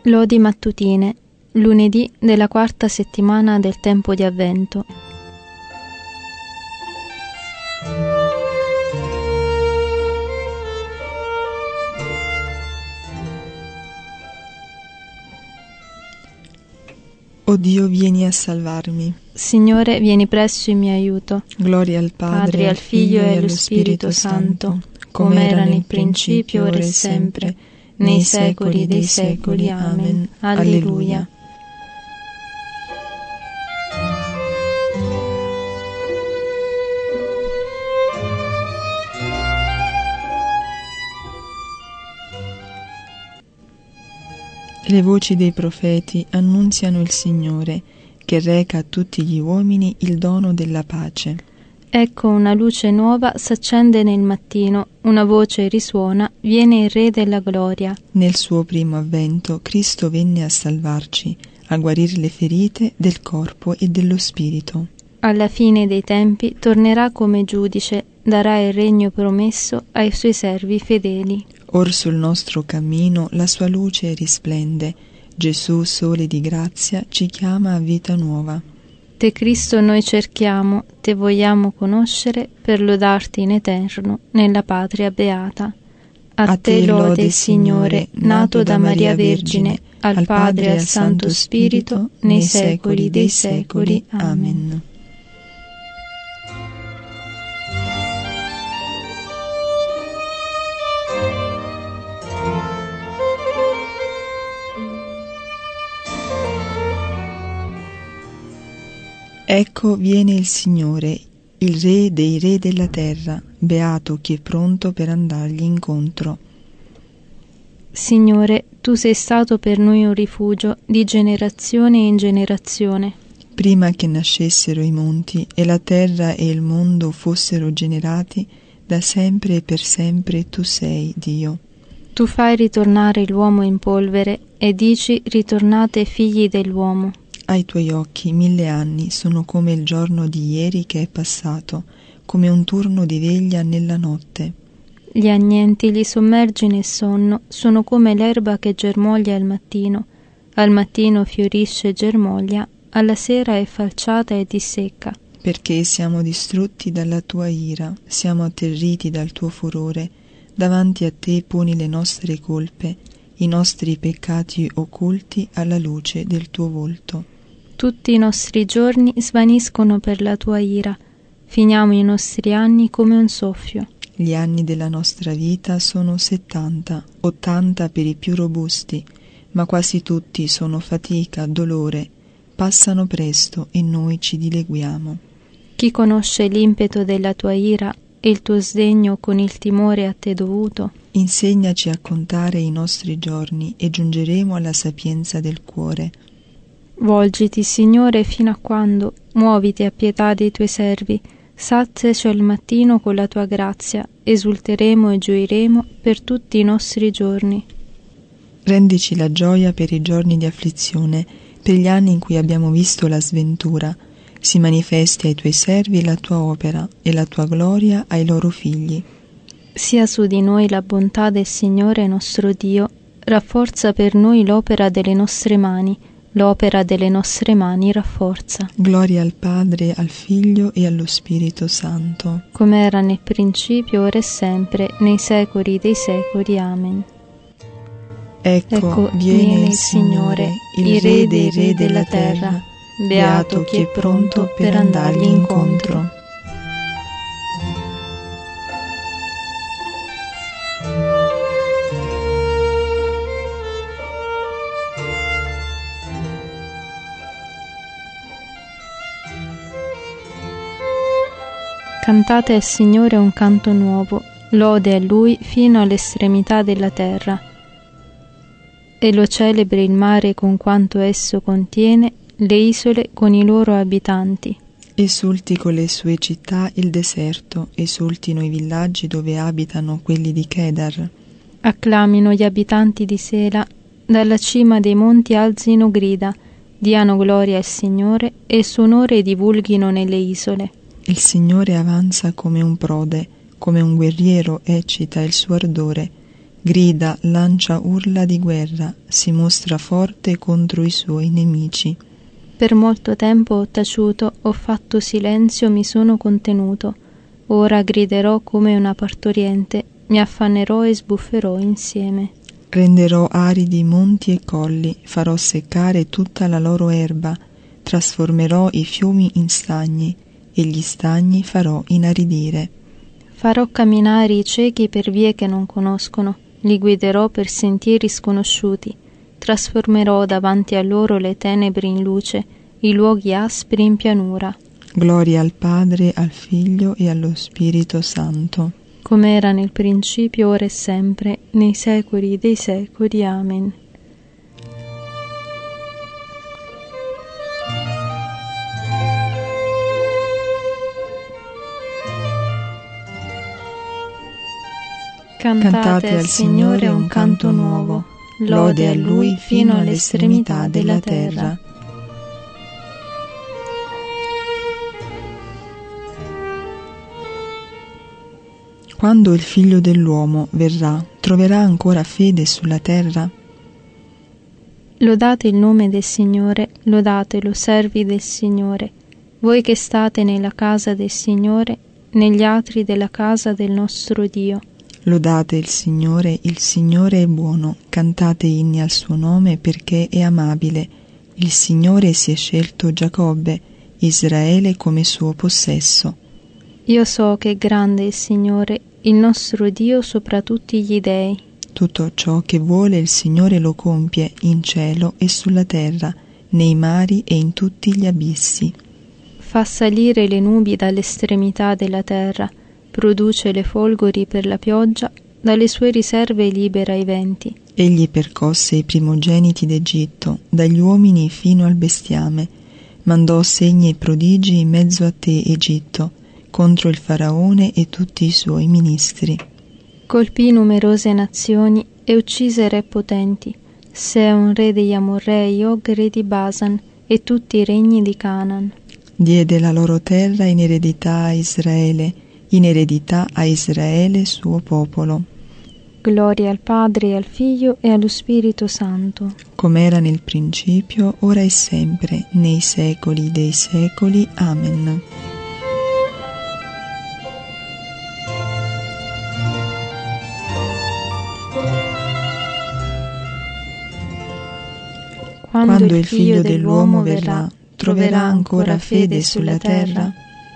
Lodi mattutine, lunedì della quarta settimana del tempo di Avvento. O Dio, vieni a salvarmi. Signore, vieni presto in mio aiuto. Gloria al Padre, al Figlio e allo Spirito Santo, come era nel principio, ora e sempre, nei secoli dei secoli. Amen. Alleluia. Le voci dei profeti annunziano il Signore, che reca a tutti gli uomini il dono della pace. Ecco, una luce nuova s'accende nel mattino, una voce risuona, viene il Re della gloria. Nel suo primo avvento Cristo venne a salvarci, a guarire le ferite del corpo e dello spirito. Alla fine dei tempi tornerà come giudice, darà il regno promesso ai suoi servi fedeli. Or sul nostro cammino la sua luce risplende, Gesù, sole di grazia, ci chiama a vita nuova. Te Cristo noi cerchiamo, te vogliamo conoscere, per lodarti in eterno, nella patria beata. A te lode, Signore, nato da Maria Vergine, al Padre e al Santo Spirito, nei secoli dei secoli. Amen. Ecco viene il Signore, il Re dei re della terra, beato chi è pronto per andargli incontro. Signore, tu sei stato per noi un rifugio di generazione in generazione. Prima che nascessero i monti e la terra e il mondo fossero generati, da sempre e per sempre tu sei, Dio. Tu fai ritornare l'uomo in polvere e dici: ritornate figli dell'uomo. Ai tuoi occhi 1000 anni sono come il giorno di ieri che è passato, come un turno di veglia nella notte. Gli agnelli li sommergi nel sonno, sono come l'erba che germoglia al mattino fiorisce e germoglia, alla sera è falciata e dissecca. Perché siamo distrutti dalla tua ira, siamo atterriti dal tuo furore, davanti a te poni le nostre colpe, i nostri peccati occulti alla luce del tuo volto. Tutti i nostri giorni svaniscono per la tua ira, finiamo i nostri anni come un soffio. Gli anni della nostra vita sono 70, 80 per i più robusti, ma quasi tutti sono fatica, dolore, passano presto e noi ci dileguiamo. Chi conosce l'impeto della tua ira e il tuo sdegno con il timore a te dovuto? Insegnaci a contare i nostri giorni e giungeremo alla sapienza del cuore. Volgiti, Signore, fino a quando? Muoviti a pietà dei tuoi servi. Saziaci al mattino con la tua grazia, esulteremo e gioiremo per tutti i nostri giorni. Rendici la gioia per i giorni di afflizione, per gli anni in cui abbiamo visto la sventura. Si manifesti ai tuoi servi la tua opera e la tua gloria ai loro figli. Sia su di noi la bontà del Signore nostro Dio, rafforza per noi l'opera delle nostre mani, l'opera delle nostre mani rafforza. Gloria al Padre, al Figlio e allo Spirito Santo. Come era nel principio, ora e sempre, nei secoli dei secoli. Amen. Ecco, viene il Signore, il Re dei re della terra, beato chi è pronto per andargli incontro. Cantate al Signore un canto nuovo, lode a Lui fino all'estremità della terra. E lo celebre il mare con quanto esso contiene, le isole con i loro abitanti. Esulti con le sue città il deserto, esultino i villaggi dove abitano quelli di Kedar. Acclamino gli abitanti di Sela, dalla cima dei monti alzino grida, diano gloria al Signore e il suo onore divulghino nelle isole. Il Signore avanza come un prode, come un guerriero eccita il suo ardore. grida, lancia urla di guerra, si mostra forte contro i suoi nemici. Per molto tempo ho taciuto, ho fatto silenzio, mi sono contenuto. Ora griderò come una partoriente, mi affannerò e sbufferò insieme. Renderò aridi monti e colli, farò seccare tutta la loro erba, trasformerò i fiumi in stagni, e gli stagni farò inaridire. Farò camminare i ciechi per vie che non conoscono, li guiderò per sentieri sconosciuti, trasformerò davanti a loro le tenebre in luce, i luoghi aspri in pianura. Gloria al Padre, al Figlio e allo Spirito Santo. Come era nel principio, ora e sempre, nei secoli dei secoli. Amen. Cantate al Signore un canto nuovo, lode a Lui fino all'estremità della terra. Quando il Figlio dell'uomo verrà, troverà ancora fede sulla terra? Lodate il nome del Signore, lodatelo, servi del Signore, voi che state nella casa del Signore, negli atri della casa del nostro Dio. Lodate il Signore è buono, cantate inni al suo nome perché è amabile. Il Signore si è scelto Giacobbe, Israele come suo possesso. Io so che è grande il Signore, il nostro Dio sopra tutti gli dei. Tutto ciò che vuole il Signore lo compie in cielo e sulla terra, nei mari e in tutti gli abissi. Fa salire le nubi dall'estremità della terra, produce le folgori per la pioggia, dalle sue riserve libera i venti. Egli percosse i primogeniti d'Egitto, dagli uomini fino al bestiame, mandò segni e prodigi in mezzo a te, Egitto, contro il Faraone e tutti i suoi ministri. Colpì numerose nazioni e uccise re potenti, Seon re degli Amorrei, Og re di Basan e tutti i regni di Canaan. Diede la loro terra in eredità a Israele, in eredità a Israele suo popolo. Gloria al Padre, e al Figlio e allo Spirito Santo. Come era nel principio, ora e sempre, nei secoli dei secoli. Amen. Quando il Figlio dell'uomo verrà, troverà ancora fede sulla terra?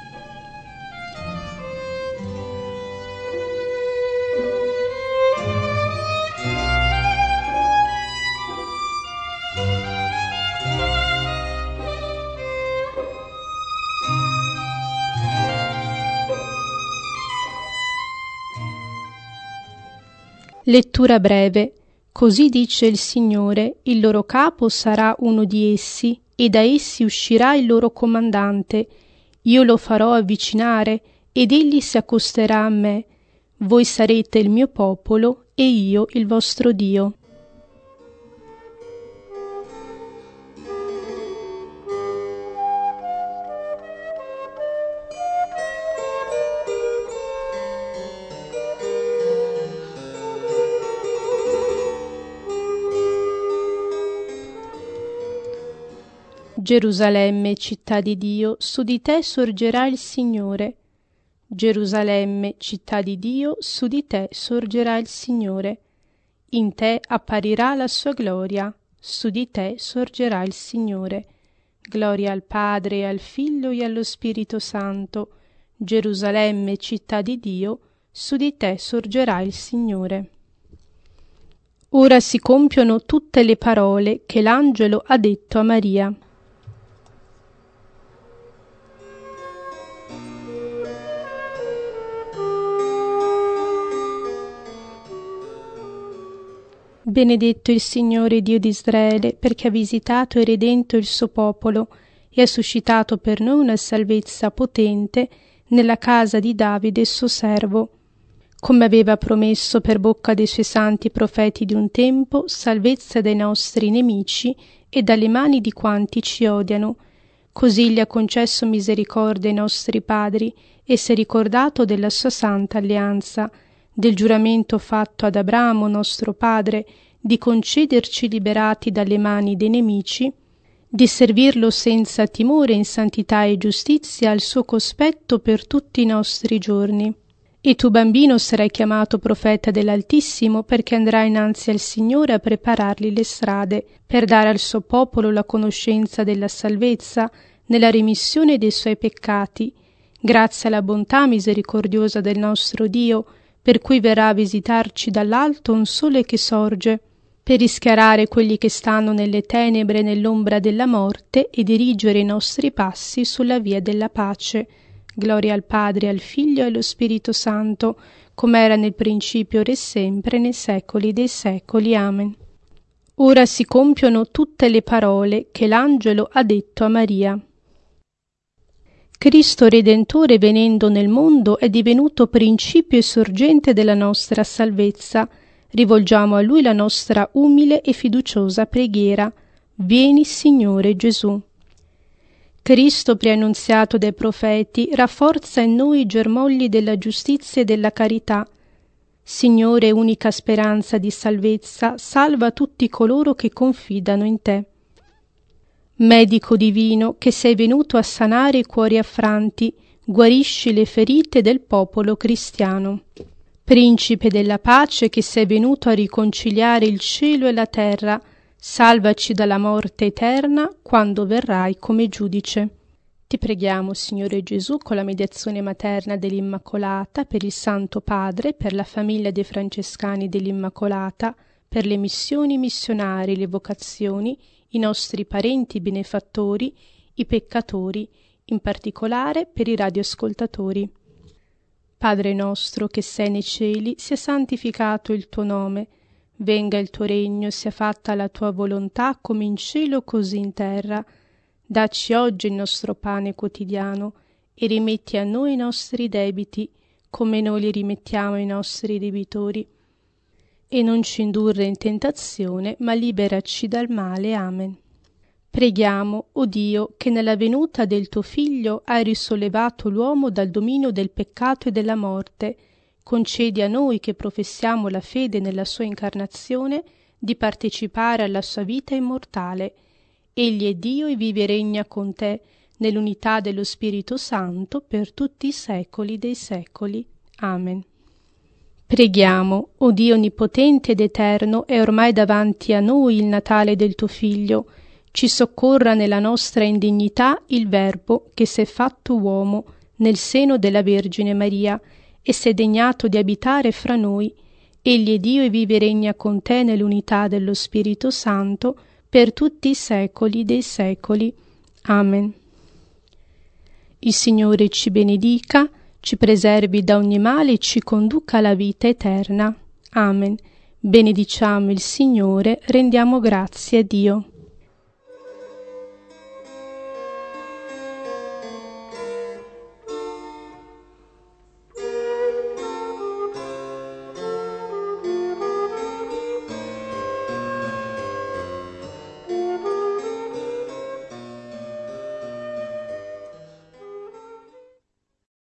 Lettura breve. Così dice il Signore, il loro capo sarà uno di essi, e da essi uscirà il loro comandante. Io lo farò avvicinare, ed egli si accosterà a me. Voi sarete il mio popolo, e io il vostro Dio. Gerusalemme, città di Dio, su di te sorgerà il Signore. Gerusalemme, città di Dio, su di te sorgerà il Signore. In te apparirà la sua gloria, su di te sorgerà il Signore. Gloria al Padre, e al Figlio e allo Spirito Santo. Gerusalemme, città di Dio, su di te sorgerà il Signore. Ora si compiono tutte le parole che l'angelo ha detto a Maria. Benedetto il Signore Dio di Israele, perché ha visitato e redento il suo popolo e ha suscitato per noi una salvezza potente nella casa di Davide suo servo, come aveva promesso per bocca dei suoi santi profeti di un tempo, salvezza dai nostri nemici e dalle mani di quanti ci odiano. Così gli ha concesso misericordia ai nostri padri e si è ricordato della sua santa alleanza, del giuramento fatto ad Abramo nostro padre di concederci liberati dalle mani dei nemici, di servirlo senza timore in santità e giustizia al suo cospetto per tutti i nostri giorni. E tu, bambino, sarai chiamato profeta dell'Altissimo, perché andrai innanzi al Signore a preparargli le strade, per dare al suo popolo la conoscenza della salvezza nella remissione dei suoi peccati, grazie alla bontà misericordiosa del nostro Dio, per cui verrà a visitarci dall'alto un sole che sorge, per rischiarare quelli che stanno nelle tenebre e nell'ombra della morte e dirigere i nostri passi sulla via della pace. Gloria al Padre, al Figlio e allo Spirito Santo, come era nel principio, ora e sempre, nei secoli dei secoli. Amen. Ora si compiono tutte le parole che l'angelo ha detto a Maria. Cristo Redentore, venendo nel mondo, è divenuto principio e sorgente della nostra salvezza. Rivolgiamo a Lui la nostra umile e fiduciosa preghiera. Vieni, Signore Gesù. Cristo, preannunziato dai profeti, rafforza in noi i germogli della giustizia e della carità. Signore, unica speranza di salvezza, salva tutti coloro che confidano in Te. Medico divino, che sei venuto a sanare i cuori affranti, guarisci le ferite del popolo cristiano. Principe della pace, che sei venuto a riconciliare il cielo e la terra, salvaci dalla morte eterna quando verrai come giudice. Ti preghiamo, Signore Gesù, con la mediazione materna dell'Immacolata, per il Santo Padre, per la famiglia dei francescani dell'Immacolata, per le missioni missionari, le vocazioni, i nostri parenti benefattori, i peccatori, in particolare per i radioascoltatori. Padre nostro che sei nei cieli, sia santificato il tuo nome, venga il tuo regno, sia fatta la tua volontà come in cielo così in terra. Dacci oggi il nostro pane quotidiano e rimetti a noi i nostri debiti, come noi li rimettiamo ai nostri debitori. E non ci indurre in tentazione, ma liberaci dal male. Amen. Preghiamo, o Dio, che nella venuta del tuo Figlio hai risollevato l'uomo dal dominio del peccato e della morte. Concedi a noi che professiamo la fede nella sua incarnazione di partecipare alla sua vita immortale. Egli è Dio e vive e regna con te nell'unità dello Spirito Santo per tutti i secoli dei secoli. Amen. Preghiamo, o Dio onnipotente ed eterno, è ormai davanti a noi il Natale del tuo Figlio. Ci soccorra nella nostra indegnità il Verbo che s'è fatto uomo nel seno della Vergine Maria e s'è degnato di abitare fra noi. Egli è Dio e vive e regna con te nell'unità dello Spirito Santo per tutti i secoli dei secoli. Amen. Il Signore ci benedica, ci preservi da ogni male e ci conduca alla vita eterna. Amen. Benediciamo il Signore, rendiamo grazie a Dio.